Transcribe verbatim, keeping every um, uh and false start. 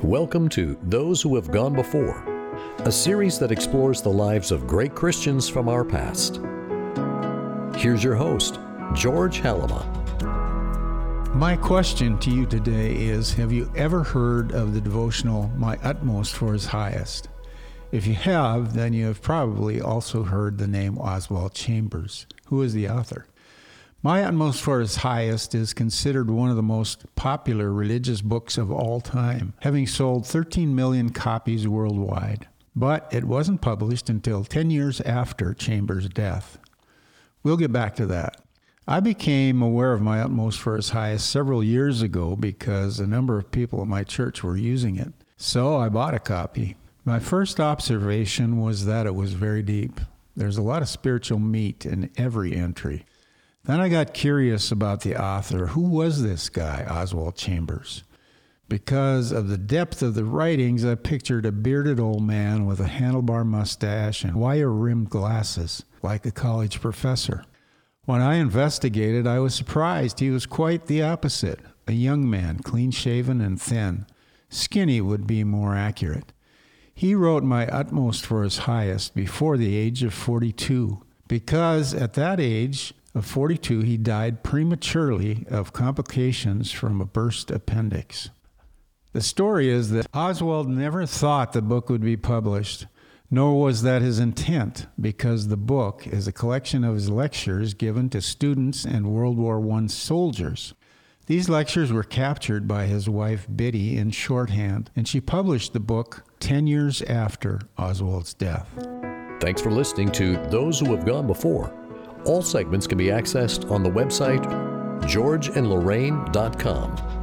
Welcome to Those Who Have Gone Before, a series that explores the lives of great Christians from our past. Here's your host, George Halima. My question to you today is, have you ever heard of the devotional, My Utmost for His Highest? If you have, then you have probably also heard the name Oswald Chambers. Who is the author? My Utmost for His Highest is considered one of the most popular religious books of all time, having sold thirteen million copies worldwide. But it wasn't published until ten years after Chambers' death. We'll get back to that. I became aware of My Utmost for His Highest several years ago because a number of people at my church were using it. So I bought a copy. My first observation was that it was very deep. There's a lot of spiritual meat in every entry. Then I got curious about the author. Who was this guy, Oswald Chambers? Because of the depth of the writings, I pictured a bearded old man with a handlebar mustache and wire-rimmed glasses, like a college professor. When I investigated, I was surprised. He was quite the opposite. A young man, clean-shaven and thin. Skinny would be more accurate. He wrote My Utmost for His Highest before the age of forty-two, because at that age of forty-two, he died prematurely of complications from a burst appendix. The story is that Oswald never thought the book would be published, nor was that his intent, because the book is a collection of his lectures given to students and World War One soldiers. These lectures were captured by his wife Biddy in shorthand, and she published the book ten years after Oswald's death. Thanks for listening to Those Who Have Gone Before. All segments can be accessed on the website george and lorraine dot com.